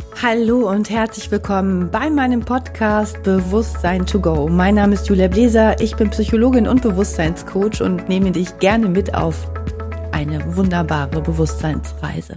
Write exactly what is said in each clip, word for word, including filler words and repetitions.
Hallo und herzlich willkommen bei meinem Podcast Bewusstsein to go. Mein Name ist Julia Bläser, ich bin Psychologin und Bewusstseinscoach und nehme dich gerne mit auf eine wunderbare Bewusstseinsreise.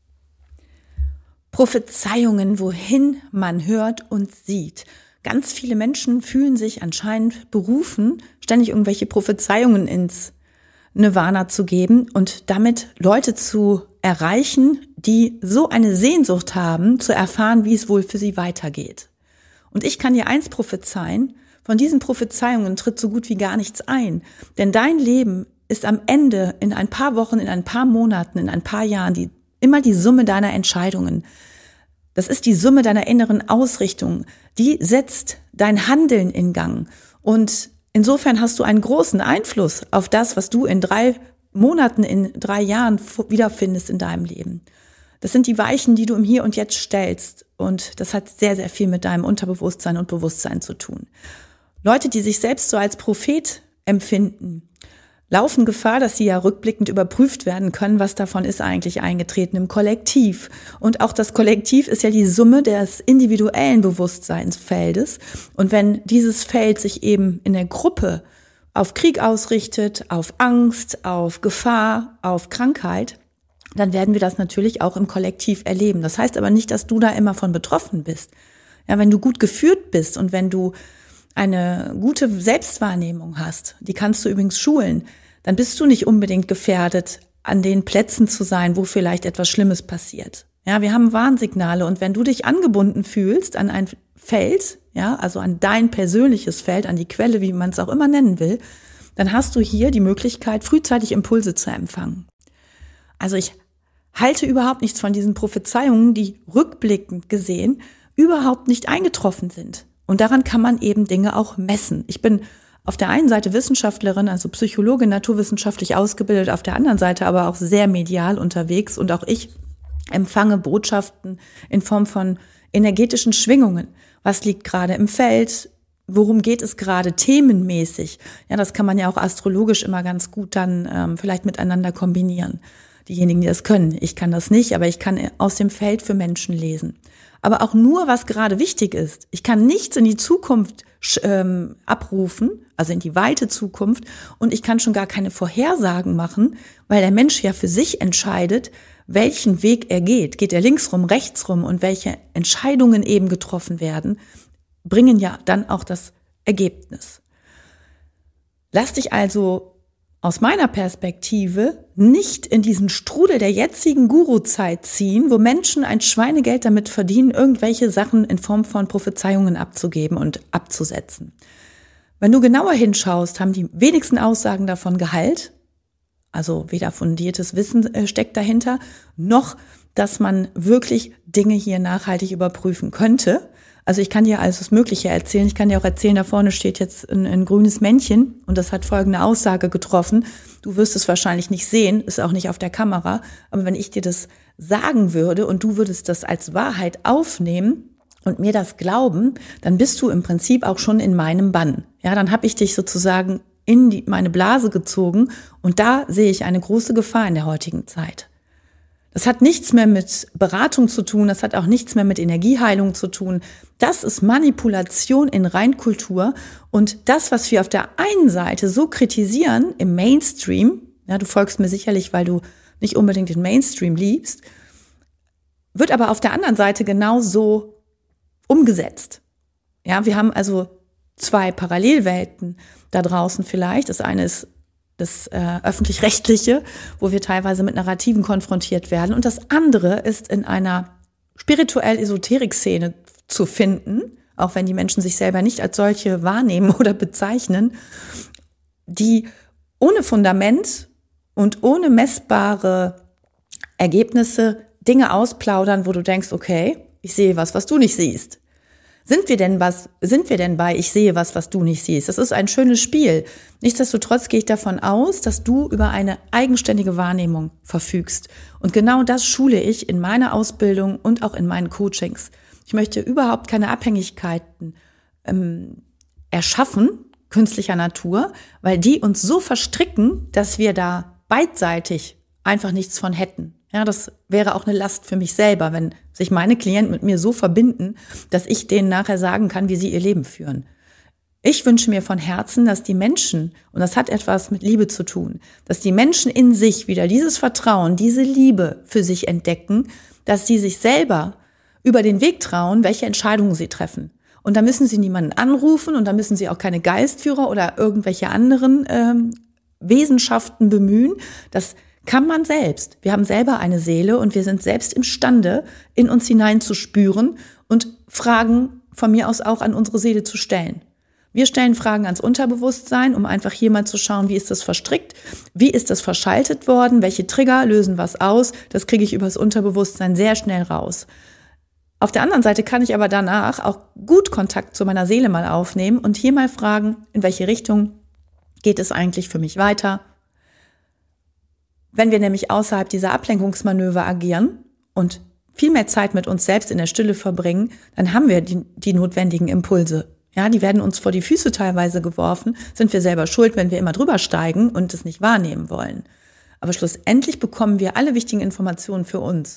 Prophezeiungen, wohin man hört und sieht. Ganz viele Menschen fühlen sich anscheinend berufen, ständig irgendwelche Prophezeiungen ins Nirvana zu geben und damit Leute zu erreichen, die so eine Sehnsucht haben, zu erfahren, wie es wohl für sie weitergeht. Und ich kann dir eins prophezeien, von diesen Prophezeiungen tritt so gut wie gar nichts ein. Denn dein Leben ist am Ende in ein paar Wochen, in ein paar Monaten, in ein paar Jahren die, immer die Summe deiner Entscheidungen. Das ist die Summe deiner inneren Ausrichtung. Die setzt dein Handeln in Gang. Und insofern hast du einen großen Einfluss auf das, was du in drei Monaten, in drei Jahren wiederfindest in deinem Leben. Das sind die Weichen, die du im Hier und Jetzt stellst. Und das hat sehr, sehr viel mit deinem Unterbewusstsein und Bewusstsein zu tun. Leute, die sich selbst so als Prophet empfinden, laufen Gefahr, dass sie ja rückblickend überprüft werden können, was davon ist eigentlich eingetreten im Kollektiv. Und auch das Kollektiv ist ja die Summe des individuellen Bewusstseinsfeldes. Und wenn dieses Feld sich eben in der Gruppe auf Krieg ausrichtet, auf Angst, auf Gefahr, auf Krankheit, dann werden wir das natürlich auch im Kollektiv erleben. Das heißt aber nicht, dass du da immer von betroffen bist. Ja, wenn du gut geführt bist und wenn du eine gute Selbstwahrnehmung hast, die kannst du übrigens schulen, dann bist du nicht unbedingt gefährdet, an den Plätzen zu sein, wo vielleicht etwas Schlimmes passiert. Ja, wir haben Warnsignale und wenn du dich angebunden fühlst an ein Feld, ja, also an dein persönliches Feld, an die Quelle, wie man es auch immer nennen will, dann hast du hier die Möglichkeit, frühzeitig Impulse zu empfangen. Also ich halte überhaupt nichts von diesen Prophezeiungen, die rückblickend gesehen überhaupt nicht eingetroffen sind. Und daran kann man eben Dinge auch messen. Ich bin auf der einen Seite Wissenschaftlerin, also Psychologin, naturwissenschaftlich ausgebildet, auf der anderen Seite aber auch sehr medial unterwegs und auch ich empfange Botschaften in Form von energetischen Schwingungen. Was liegt gerade im Feld? Worum geht es gerade themenmäßig? Ja, das kann man ja auch astrologisch immer ganz gut dann ähm, vielleicht miteinander kombinieren. Diejenigen, die das können. Ich kann das nicht, aber ich kann aus dem Feld für Menschen lesen. Aber auch nur, was gerade wichtig ist. Ich kann nichts in die Zukunft ähm, abrufen, also in die weite Zukunft. Und ich kann schon gar keine Vorhersagen machen, weil der Mensch ja für sich entscheidet, welchen Weg er geht. Geht er links rum, rechts rum und welche Entscheidungen eben getroffen werden, bringen ja dann auch das Ergebnis. Lass dich also aus meiner Perspektive nicht in diesen Strudel der jetzigen Guru-Zeit ziehen, wo Menschen ein Schweinegeld damit verdienen, irgendwelche Sachen in Form von Prophezeiungen abzugeben und abzusetzen. Wenn du genauer hinschaust, haben die wenigsten Aussagen davon Gehalt, also weder fundiertes Wissen steckt dahinter, noch, dass man wirklich Dinge hier nachhaltig überprüfen könnte. Also ich kann dir alles das Mögliche erzählen. Ich kann dir auch erzählen, da vorne steht jetzt ein, ein grünes Männchen und das hat folgende Aussage getroffen. Du wirst es wahrscheinlich nicht sehen, ist auch nicht auf der Kamera. Aber wenn ich dir das sagen würde und du würdest das als Wahrheit aufnehmen und mir das glauben, dann bist du im Prinzip auch schon in meinem Bann. Ja, dann habe ich dich sozusagen in die, meine Blase gezogen und da sehe ich eine große Gefahr in der heutigen Zeit. Das hat nichts mehr mit Beratung zu tun, das hat auch nichts mehr mit Energieheilung zu tun. Das ist Manipulation in Reinkultur und das, was wir auf der einen Seite so kritisieren im Mainstream, ja, du folgst mir sicherlich, weil du nicht unbedingt den Mainstream liebst, wird aber auf der anderen Seite genauso umgesetzt. Ja, wir haben also zwei Parallelwelten da draußen vielleicht. Das eine ist das äh, öffentlich-rechtliche, wo wir teilweise mit Narrativen konfrontiert werden. Und das andere ist in einer spirituell-Esoterik-Szene zu finden, auch wenn die Menschen sich selber nicht als solche wahrnehmen oder bezeichnen, die ohne Fundament und ohne messbare Ergebnisse Dinge ausplaudern, wo du denkst, okay, ich sehe was, was du nicht siehst. Sind wir denn was, sind wir denn bei ich sehe was, was du nicht siehst? Das ist ein schönes Spiel. Nichtsdestotrotz gehe ich davon aus, dass du über eine eigenständige Wahrnehmung verfügst. Und genau das schule ich in meiner Ausbildung und auch in meinen Coachings. Ich möchte überhaupt keine Abhängigkeiten ähm, erschaffen, künstlicher Natur, weil die uns so verstricken, dass wir da beidseitig einfach nichts von hätten. Ja, das wäre auch eine Last für mich selber, wenn sich meine Klienten mit mir so verbinden, dass ich denen nachher sagen kann, wie sie ihr Leben führen. Ich wünsche mir von Herzen, dass die Menschen, und das hat etwas mit Liebe zu tun, dass die Menschen in sich wieder dieses Vertrauen, diese Liebe für sich entdecken, dass sie sich selber über den Weg trauen, welche Entscheidungen sie treffen. Und da müssen sie niemanden anrufen und da müssen sie auch keine Geistführer oder irgendwelche anderen ähm, Wesenschaften bemühen. Das kann man selbst. Wir haben selber eine Seele und wir sind selbst imstande, in uns hineinzuspüren und Fragen von mir aus auch an unsere Seele zu stellen. Wir stellen Fragen ans Unterbewusstsein, um einfach hier mal zu schauen, wie ist das verstrickt, wie ist das verschaltet worden, welche Trigger lösen was aus. Das kriege ich über das Unterbewusstsein sehr schnell raus. Auf der anderen Seite kann ich aber danach auch gut Kontakt zu meiner Seele mal aufnehmen und hier mal fragen, in welche Richtung geht es eigentlich für mich weiter. Wenn wir nämlich außerhalb dieser Ablenkungsmanöver agieren und viel mehr Zeit mit uns selbst in der Stille verbringen, dann haben wir die, die notwendigen Impulse. Ja, die werden uns vor die Füße teilweise geworfen, sind wir selber schuld, wenn wir immer drüber steigen und es nicht wahrnehmen wollen. Aber schlussendlich bekommen wir alle wichtigen Informationen für uns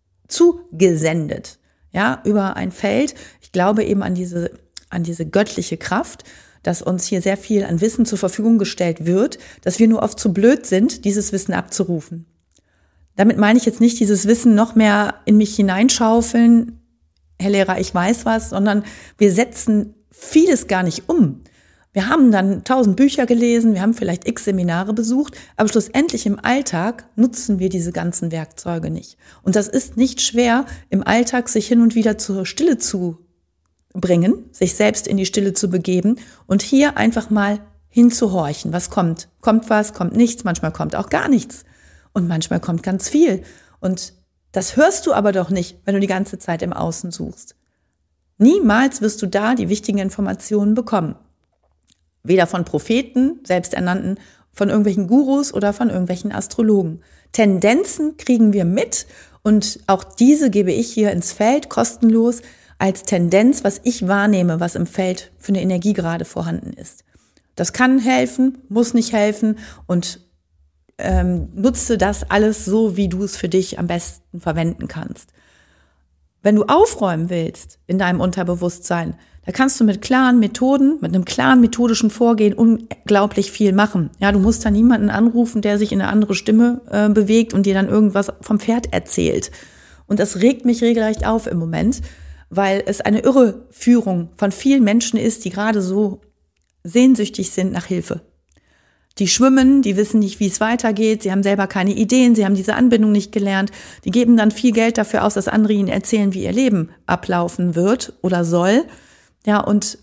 zugesendet, ja, über ein Feld. Ich glaube eben an diese, an diese göttliche Kraft, dass uns hier sehr viel an Wissen zur Verfügung gestellt wird, dass wir nur oft zu blöd sind, dieses Wissen abzurufen. Damit meine ich jetzt nicht dieses Wissen noch mehr in mich hineinschaufeln, Herr Lehrer, ich weiß was, sondern wir setzen vieles gar nicht um. Wir haben dann tausend Bücher gelesen, wir haben vielleicht x Seminare besucht, aber schlussendlich im Alltag nutzen wir diese ganzen Werkzeuge nicht. Und das ist nicht schwer, im Alltag sich hin und wieder zur Stille zu bringen, sich selbst in die Stille zu begeben und hier einfach mal hinzuhorchen. Was kommt? Kommt was, kommt nichts, manchmal kommt auch gar nichts und manchmal kommt ganz viel. Und das hörst du aber doch nicht, wenn du die ganze Zeit im Außen suchst. Niemals wirst du da die wichtigen Informationen bekommen. Weder von Propheten, selbsternannten, von irgendwelchen Gurus oder von irgendwelchen Astrologen. Tendenzen kriegen wir mit und auch diese gebe ich hier ins Feld kostenlos als Tendenz, was ich wahrnehme, was im Feld für eine Energie gerade vorhanden ist. Das kann helfen, muss nicht helfen und ähm, nutze das alles so, wie du es für dich am besten verwenden kannst. Wenn du aufräumen willst in deinem Unterbewusstsein, da kannst du mit klaren Methoden, mit einem klaren methodischen Vorgehen unglaublich viel machen. Ja, du musst da niemanden anrufen, der sich in eine andere Stimme äh, bewegt und dir dann irgendwas vom Pferd erzählt. Und das regt mich regelrecht auf im Moment, weil es eine Irreführung von vielen Menschen ist, die gerade so sehnsüchtig sind nach Hilfe. Die schwimmen, die wissen nicht, wie es weitergeht, sie haben selber keine Ideen, sie haben diese Anbindung nicht gelernt, die geben dann viel Geld dafür aus, dass andere ihnen erzählen, wie ihr Leben ablaufen wird oder soll. Ja, und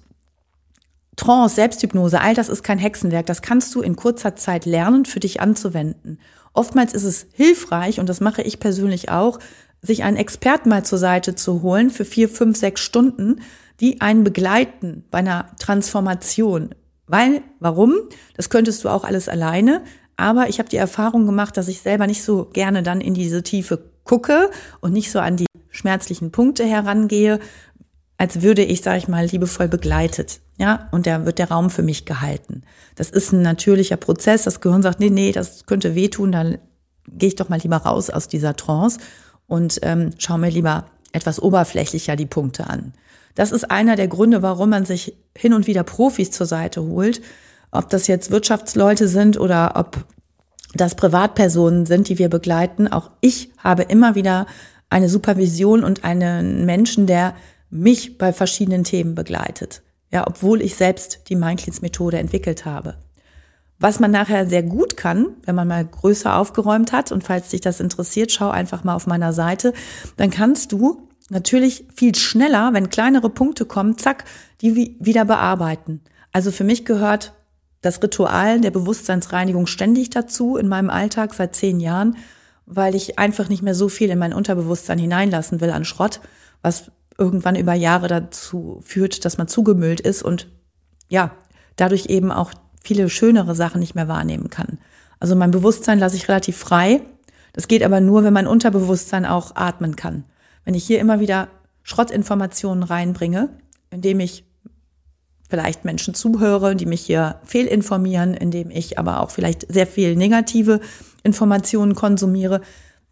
Trance, Selbsthypnose, all das ist kein Hexenwerk, das kannst du in kurzer Zeit lernen, für dich anzuwenden. Oftmals ist es hilfreich, und das mache ich persönlich auch, sich einen Experten mal zur Seite zu holen für vier, fünf, sechs Stunden, die einen begleiten bei einer Transformation. Weil, warum? Das könntest du auch alles alleine, aber ich habe die Erfahrung gemacht, dass ich selber nicht so gerne dann in diese Tiefe gucke und nicht so an die schmerzlichen Punkte herangehe, als würde ich, sage ich mal, liebevoll begleitet. Ja, und da wird der Raum für mich gehalten. Das ist ein natürlicher Prozess. Das Gehirn sagt, nee, nee, das könnte wehtun, dann gehe ich doch mal lieber raus aus dieser Trance und ähm, schaue mir lieber etwas oberflächlicher die Punkte an. Das ist einer der Gründe, warum man sich hin und wieder Profis zur Seite holt. Ob das jetzt Wirtschaftsleute sind oder ob das Privatpersonen sind, die wir begleiten. Auch ich habe immer wieder eine Supervision und einen Menschen, der mich bei verschiedenen Themen begleitet. Ja, obwohl ich selbst die Mindcleans-Methode entwickelt habe. Was man nachher sehr gut kann, wenn man mal größer aufgeräumt hat, und falls dich das interessiert, schau einfach mal auf meiner Seite, dann kannst du natürlich viel schneller, wenn kleinere Punkte kommen, zack, die wieder bearbeiten. Also für mich gehört das Ritual der Bewusstseinsreinigung ständig dazu in meinem Alltag seit zehn Jahren, weil ich einfach nicht mehr so viel in mein Unterbewusstsein hineinlassen will an Schrott, was irgendwann über Jahre dazu führt, dass man zugemüllt ist und ja, dadurch eben auch viele schönere Sachen nicht mehr wahrnehmen kann. Also mein Bewusstsein lasse ich relativ frei. Das geht aber nur, wenn mein Unterbewusstsein auch atmen kann. Wenn ich hier immer wieder Schrottinformationen reinbringe, indem ich vielleicht Menschen zuhöre, die mich hier fehlinformieren, indem ich aber auch vielleicht sehr viel negative Informationen konsumiere,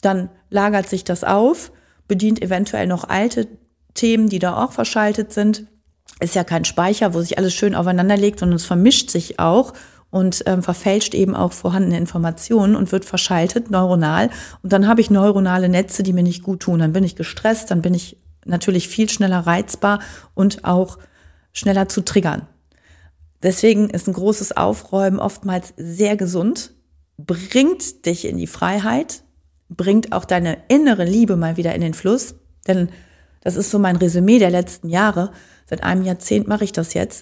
dann lagert sich das auf, bedient eventuell noch alte Themen, die da auch verschaltet sind. Ist ja kein Speicher, wo sich alles schön aufeinander legt, sondern es vermischt sich auch und ähm, verfälscht eben auch vorhandene Informationen und wird verschaltet neuronal. Und dann habe ich neuronale Netze, die mir nicht gut tun. Dann bin ich gestresst, dann bin ich natürlich viel schneller reizbar und auch schneller zu triggern. Deswegen ist ein großes Aufräumen oftmals sehr gesund, bringt dich in die Freiheit, bringt auch deine innere Liebe mal wieder in den Fluss. Denn das ist so mein Resümee der letzten Jahre. Seit einem Jahrzehnt mache ich das jetzt.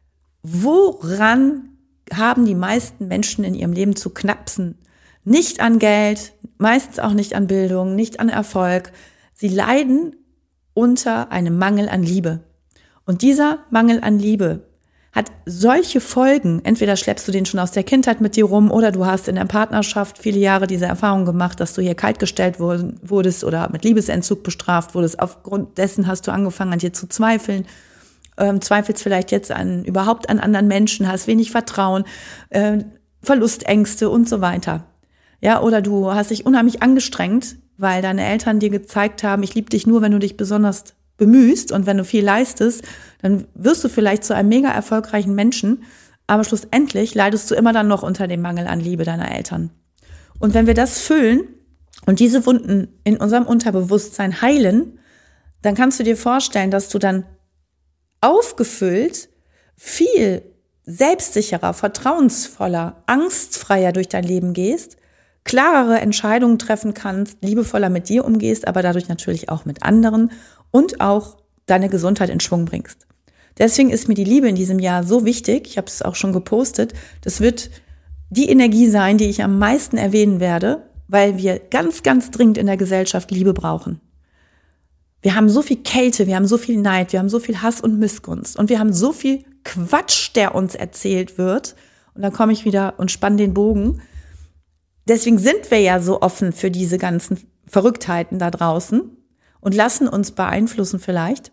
Woran haben die meisten Menschen in ihrem Leben zu knapsen? Nicht an Geld, meistens auch nicht an Bildung, nicht an Erfolg. Sie leiden unter einem Mangel an Liebe. Und dieser Mangel an Liebe hat solche Folgen. Entweder schleppst du den schon aus der Kindheit mit dir rum oder du hast in der Partnerschaft viele Jahre diese Erfahrung gemacht, dass du hier kaltgestellt wurdest oder mit Liebesentzug bestraft wurdest. Aufgrund dessen hast du angefangen, an dir zu zweifeln. Ähm, zweifelst vielleicht jetzt an überhaupt an anderen Menschen, hast wenig Vertrauen, äh, Verlustängste und so weiter. Ja, oder du hast dich unheimlich angestrengt, weil deine Eltern dir gezeigt haben, ich liebe dich nur, wenn du dich besonders bemühst und wenn du viel leistest, dann wirst du vielleicht zu einem mega erfolgreichen Menschen, aber schlussendlich leidest du immer dann noch unter dem Mangel an Liebe deiner Eltern. Und wenn wir das füllen und diese Wunden in unserem Unterbewusstsein heilen, dann kannst du dir vorstellen, dass du dann aufgefüllt viel selbstsicherer, vertrauensvoller, angstfreier durch dein Leben gehst, klarere Entscheidungen treffen kannst, liebevoller mit dir umgehst, aber dadurch natürlich auch mit anderen und auch deine Gesundheit in Schwung bringst. Deswegen ist mir die Liebe in diesem Jahr so wichtig, ich habe es auch schon gepostet, das wird die Energie sein, die ich am meisten erwähnen werde, weil wir ganz, ganz dringend in der Gesellschaft Liebe brauchen. Wir haben so viel Kälte, wir haben so viel Neid, wir haben so viel Hass und Missgunst und wir haben so viel Quatsch, der uns erzählt wird. Und dann komme ich wieder und spanne den Bogen. Deswegen sind wir ja so offen für diese ganzen Verrücktheiten da draußen und lassen uns beeinflussen vielleicht,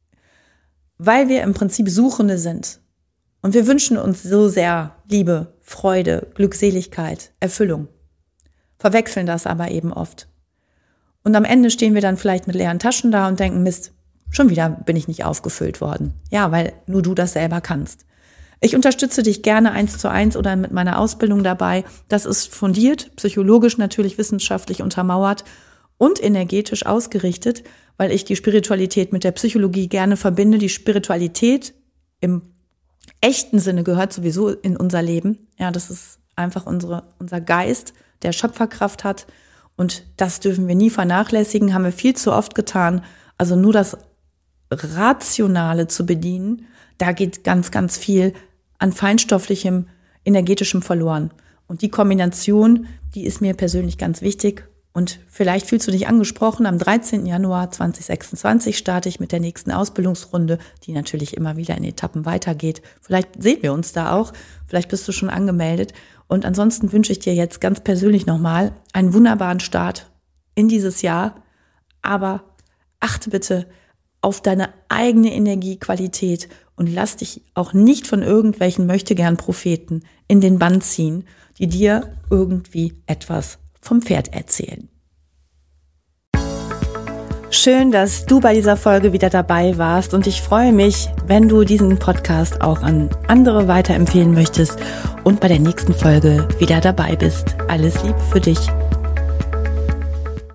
weil wir im Prinzip Suchende sind. Und wir wünschen uns so sehr Liebe, Freude, Glückseligkeit, Erfüllung. Verwechseln das aber eben oft. Und am Ende stehen wir dann vielleicht mit leeren Taschen da und denken, Mist, schon wieder bin ich nicht aufgefüllt worden. Ja, weil nur du das selber kannst. Ich unterstütze dich gerne eins zu eins oder mit meiner Ausbildung dabei. Das ist fundiert, psychologisch natürlich wissenschaftlich untermauert und energetisch ausgerichtet, weil ich die Spiritualität mit der Psychologie gerne verbinde. Die Spiritualität im echten Sinne gehört sowieso in unser Leben. Ja, das ist einfach unsere, unser Geist, der Schöpferkraft hat. Und das dürfen wir nie vernachlässigen, haben wir viel zu oft getan. Also nur das Rationale zu bedienen, da geht ganz, ganz viel an feinstofflichem, energetischem verloren. Und die Kombination, die ist mir persönlich ganz wichtig. Und vielleicht fühlst du dich angesprochen, am dreizehnten Januar zweitausendsechsundzwanzig starte ich mit der nächsten Ausbildungsrunde, die natürlich immer wieder in Etappen weitergeht. Vielleicht sehen wir uns da auch, vielleicht bist du schon angemeldet. Und ansonsten wünsche ich dir jetzt ganz persönlich nochmal einen wunderbaren Start in dieses Jahr. Aber achte bitte auf deine eigene Energiequalität und lass dich auch nicht von irgendwelchen Möchtegern-Propheten in den Bann ziehen, die dir irgendwie etwas vom Pferd erzählen. Schön, dass du bei dieser Folge wieder dabei warst und ich freue mich, wenn du diesen Podcast auch an andere weiterempfehlen möchtest und bei der nächsten Folge wieder dabei bist. Alles Liebe für dich.